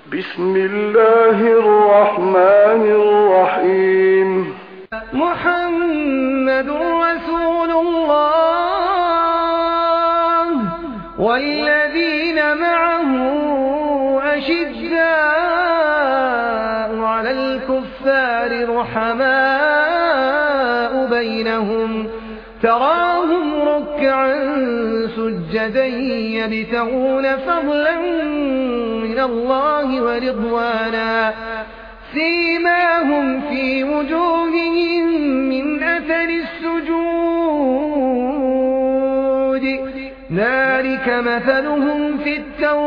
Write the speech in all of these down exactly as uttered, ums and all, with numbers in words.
بسم الله الرحمن الرحيم. محمد رسول الله والذين معه أشداء على الكفار رحماء بينهم تراهم ركعا سجدا يبتغون فضلا من الله ورضوانا سيماهم في وجوههم من أثر السجود ذلك مثلهم في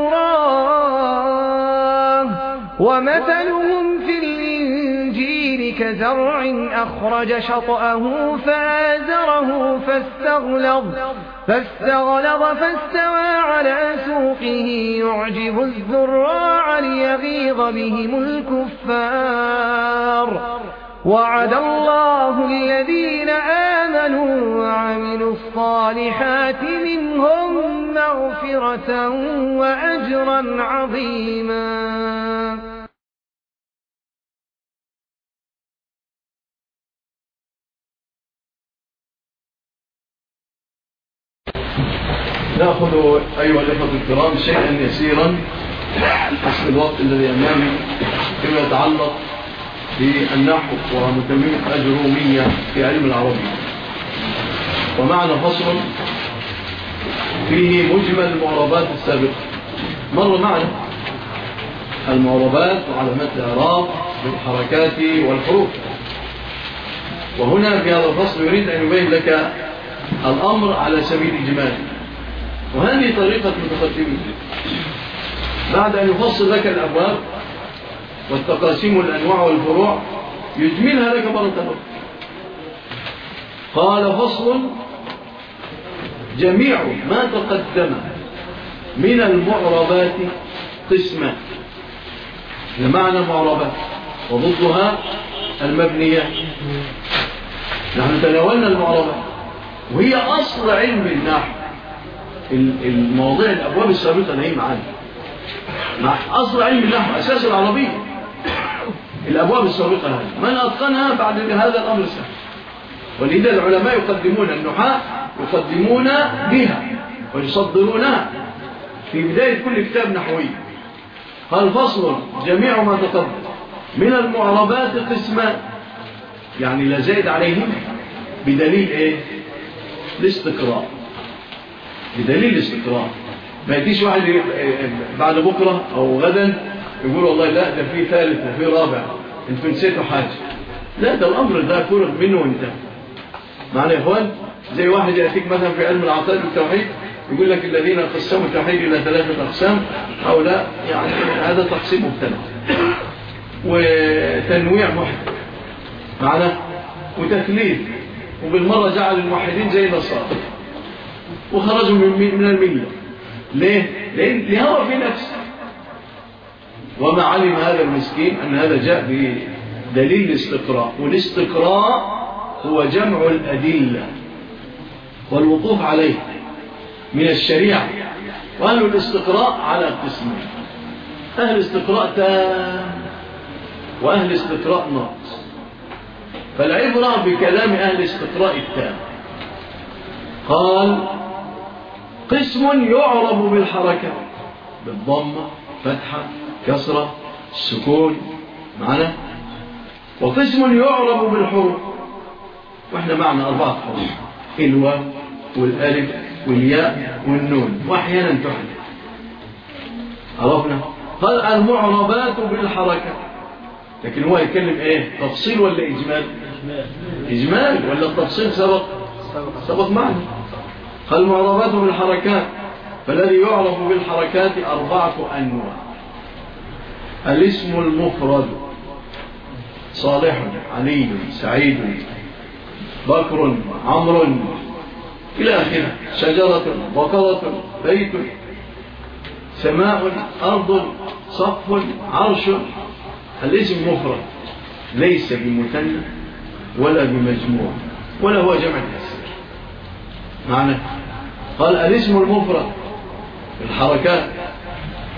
التوراة ومثلهم في الإنجيل كزرع أخرج شطأه فآزره فاستغلظ فاستغلظ فاستوى على سوقه يعجب الزراع ليغيظ بهم الكفار وعد الله الذين آمنوا وعملوا الصالحات منهم مغفرة وأجرا عظيما. نأخذ أيها الأخوة الكرام شيئا يسيرا حسب الوقت الذي أمامي فيما يتعلق بالنحو ومتممة الأجرومية في علم العربية. ومعنا فصل فيه مجمل المعربات السابقة. مر معنا المعربات وعلامات الإعراب بالحركات والحروف، وهنا في هذا الفصل يريد أن يبين لك الأمر على سبيل الإجمال، وهذه طريقة المتقدمين. بعد أن يفصل لك الأبواب والتقاسيم والأنواع والفروع يجملها لك مرة أخرى. قال فصل: جميع ما تقدم من المعربات قسمان. لمعنى المعربات وضدها المبنيات. نحن تناولنا المعربات وهي أصل علم النحو. المواضيع الأبواب السابقة نهي معانا مع أصل علم النحو أساس العربية. الأبواب السابقة هذه من أتقنها بعد هذا الأمر سهل. ولذا العلماء يقدمون النحاة يقدمون بها ويصدرونها في بداية كل كتاب نحوي. قال فصل: جميع ما تقدم من المعربات قسمان، يعني لا زائد عليهم بدليل إيه؟ الاستقراء. بدليل الاستقراء. ما يجيش واحد بعد بكرة أو غدا يقول والله لا ده في ثالث وفي رابع انتوا نسيتوا حاجة. لا، ده الأمر ده فرغ منه وانتهى. معنى يا إخوان زي واحد يأتيك مثلا في علم العقائد والتوحيد يقول لك الذين قسموا التوحيد إلى ثلاثة أقسام أو لا، يعني هذا تقسيم مبتدأ وتنويع محدث معنى وتثليث، وبالمرة جعل الموحدين زي النصارى وخرجوا من الملة. ليه؟ لأن لهوى في نفسه. وما علم هذا المسكين أن هذا جاء بدليل الاستقراء، والاستقراء هو جمع الأدلة والوقوف عليه من الشريعة. وأهل الاستقراء على قسمين: أهل استقراء تام وأهل استقراء ناقص. فالعبرة بكلام أهل استقراء التام. قال: قسم يعرب بالحركة بالضمة فتحة كسرة السكون معنا، وقسم يعرب بالحروف، واحنا معنا أربعة حروف: الواو والألف والياء والنون، وأحيانا تحدث. عرفنا؟ قال: المعربات بالحركة. لكن هو يتكلم ايه؟ تفصيل ولا إجمال؟ إجمال ولا التفصيل سبق؟ سبق معنا. قال: المعربات بالحركات، فالذي يعرف بالحركات أربعة أنواع: الاسم المفرد: صالح، علي، سعيد، بكر، عمرو إلى آخره. شجرة، بقرة، بيت، سماء، أرض، سقف، عرش. الاسم مفرد ليس بمثنى ولا بمجموع ولا هو جمع كسر. معنى قال: الاسم المفرد الحركات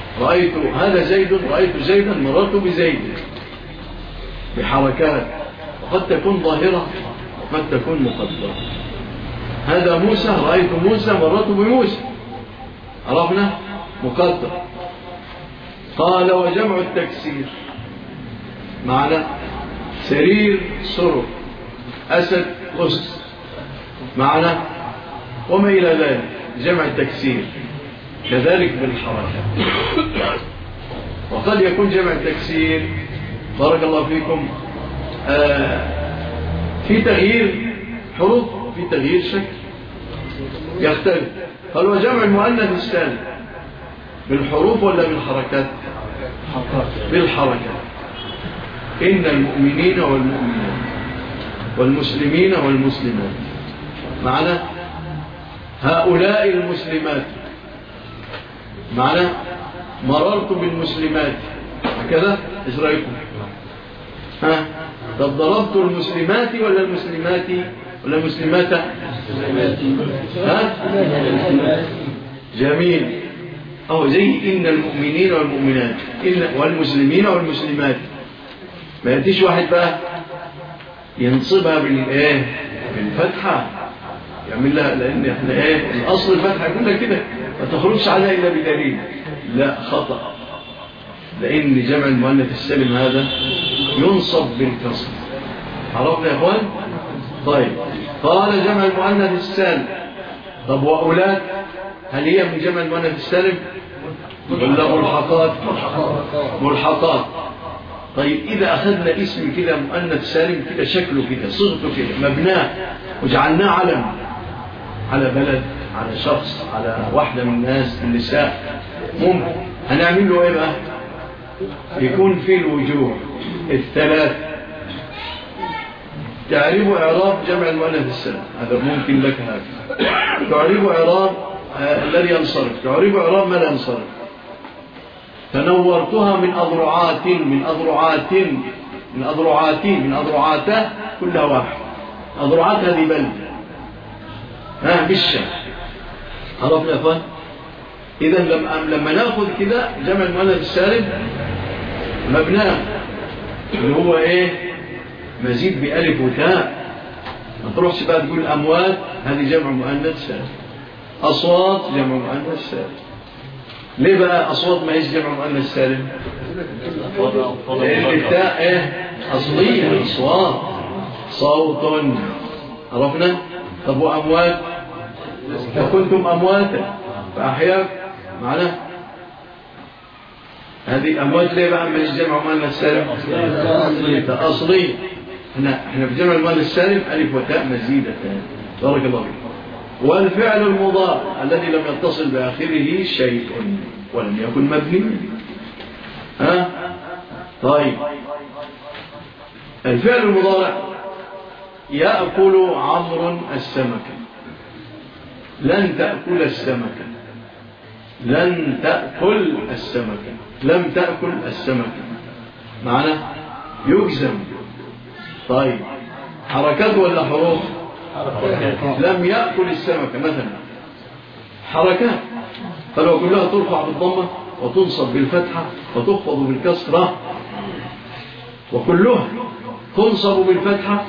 رأيت هذا زيد، رأيت زيدا، مررت بزيد، بحركات، وقد تكون ظاهرة وقد تكون مقدرة. هذا موسى، رأيت موسى، مررت بموسى، عرفنا مقدر. قال وجمع التكسير معنى سرير سرر، أسد أسد، معنى وما إلى ذلك، جمع التكسير كذلك بالحركة. وقد يكون جمع التكسير بارك الله فيكم آه في تغيير حروف، في تغيير شكل يختلف. قال وجمع المؤنث السالم بالحروف ولا بالحركات؟ بالحركات. إن المؤمنين والمؤمنات والمسلمين والمسلمات، معنى هؤلاء المسلمات، معنى مررت بالمسلمات، هكذا ايش رايكم؟ ها طب ضربت المسلمات ولا المسلمات ولا المسلمات؟ ها جميل. أو زي إن المؤمنين والمؤمنات، إن والمسلمين والمسلمات، ما يأتيش واحد بقى ينصبها بالإيه بالفتحة يعمل لها، لأن احنا إيه الأصل الفتحة كلها كده ما تخرجش عليها إلا بدليل. لا، خطأ، لأن جمع المؤنث السالم هذا ينصب بالكسر. عرفنا يا إخوان؟ طيب قال جمع المؤنث السالم. طب وأولاد هل هي من جمع المؤنث السالم ولا ملحقات؟ ملحقات. طيب إذا أخذنا اسم كده مؤنث سالم كده، شكله كده، صيغته كده، مبناه وجعلناه علم على بلد، على شخص، على واحدة من الناس النساء، ممكن هنعمل له إيه بقى؟ يكون في الوجوه الثلاث. تعريب إعراب جمع المؤنث السالم، هذا ممكن لك هذا. تعريب إعراب آه الذي ينصرف، تعريب إعراب ما لا ينصرف. تنورتها من أضرعات، من أضرعات، من أضرعات، من أضرعاته، كلها واحد. أضرعات هذه بلد، ها بالشام. عرفنا يا أخوان؟ إذا لما لما ناخذ كده جمع المؤنث السالم مبناه اللي هو إيه؟ مزيد بألف وتاء. ما تروحش بقى تقول أموات، هذه جمع مؤنث سالم. أصوات جمع مؤنث سالم. ليه بقى أصوات ما هيش جمع مؤنث سالم؟ لأن التاء إيه؟ أصلية، أصوات، صوت. عرفنا؟ طب وأموات؟ وكنتم أمواتا فأحياكم، معناه هذه أموات. ليه بقى ما هيش جمع مؤنث سالم؟ أصلية، أصلية. احنا احنا في جمع المؤنث السالم ألف وتاء مزيدة. بارك الله فيكم. والفعل المضارع الذي لم يتصل بآخره شيء ولم يكن مبني. ها طيب الفعل المضارع يأكل عمرو السمكة، لن تأكل السمكة، لن تأكل السمكة، لم تأكل السمكة، معنى يجزم. طيب حركات ولا حروف؟ لم يأكل السمكة مثلا حركات، فلو كلها ترفع بالضمة وتنصب بالفتحة وتخفض بالكسرة، وكلها تنصب بالفتحة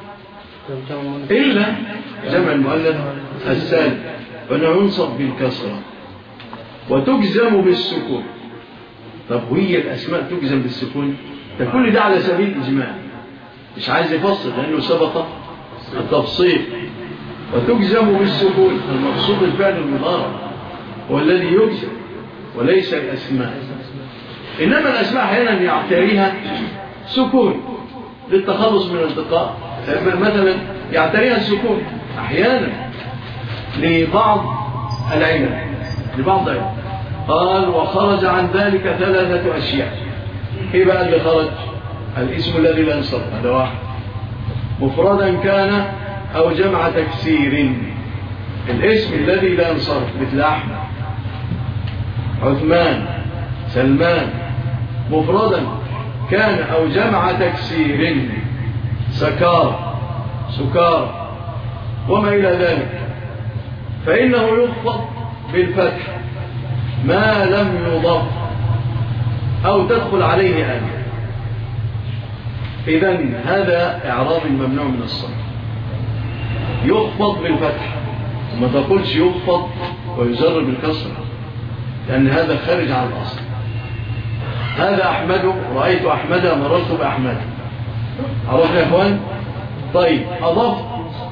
إلا جمع المؤنث السالم فإنه ينصب بالكسرة وتجزم بالسكون. طب وهي الأسماء تجزم بالسكون؟ كل ده على سبيل الإجمال، مش عايز يفصل لأنه سبق التفصيل. وتجزم بالسكون، المقصود الفعل المضارع والذي يجزم وليس الأسماء. إنما الأسماء أحيانا يعتريها سكون للتخلص من الالتقاء، مثلا يعتريها السكون أحيانا لبعض العلم، لبعض العلم. قال وخرج عن ذلك ثلاثة أشياء. إيه بقى اللي خرج؟ الاسم الذي لا ينصرف، هذا واحد، مفردا كان أو جمع تكسير. الاسم الذي لا ينصرف مثل أحمد، عثمان، سلمان، مفردا كان أو جمع تكسير، سكار، سكار، وما إلى ذلك، فإنه يخفض بالفتح ما لم يضف أو تدخل عليه ألف. إذن هذا إعراب ممنوع من الصرف. يخفض بالفتح، وما تقولش يخفض ويجر بالكسر، لأن هذا خارج عن الأصل. هذا أحمد، رأيت أحمد، مررت بأحمد. عرفنا يا إخوان؟ طيب أضفت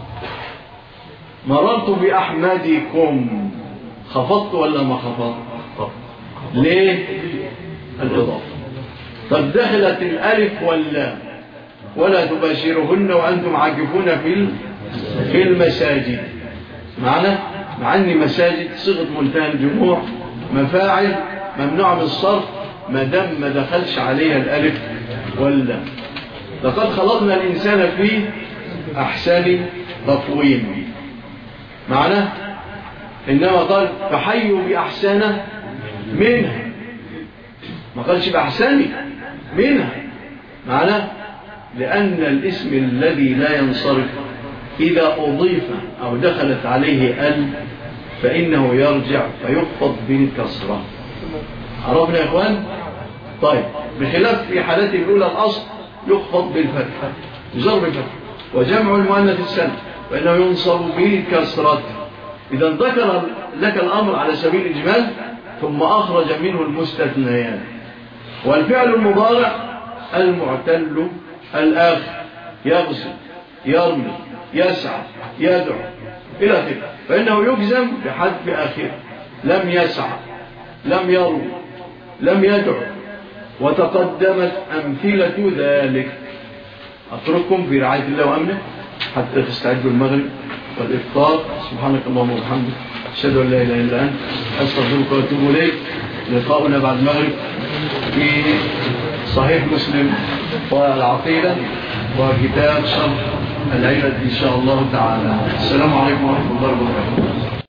مررت بأحمدكم، خفضت ولا ما خفضت؟ ليه؟ الإضافة. طب دخلت الألف واللام ولا تباشرهن وأنتم عاكفون في في المساجد، معنا؟ مع أن مساجد صيغة منتهى الجموع، مفاعل ممنوع من الصرف ما دام ما دخلش عليها الألف واللام. لقد خلقنا الإنسان في أحسن تقويم، معنا؟ إنما قال فحيوا بأحسن منها، ما قالش بأحسن منها، معنا؟ لأن الاسم الذي لا ينصرف إذا أضيف أو دخلت عليه ال فإنه يرجع فيخفض بالكسرة. عرفنا يا إخوان؟ طيب بخلاف في حالته الأولى الأصل يخفض بالفتحة، يجر بالفتحة. وجمع المؤنث السالم فإنه ينصب بالكسرة. إذا ذكر لك الأمر على سبيل الإجمال ثم أخرج منه المستثنيات. والفعل المضارع المعتل الآخر، يغزل، يرمي، يسعى، يدعو إلى آخره، فإنه يجزم بحذف آخره. لم يسعى، لم يروي، لم يدعو. وتقدمت أمثلة ذلك. أترككم في رعاية الله وأمنه حتى تستعدوا المغرب والإفطار. سبحانك اللهم وبحمدك، أشهد أن لا إله إلا أنت، أستغفرك وأتوب إليك. لقاؤنا بعد المغرب في صحيح مسلم والعقيدة وكتاب شرح العلة إن شاء الله تعالى. السلام عليكم ورحمة الله وبركاته.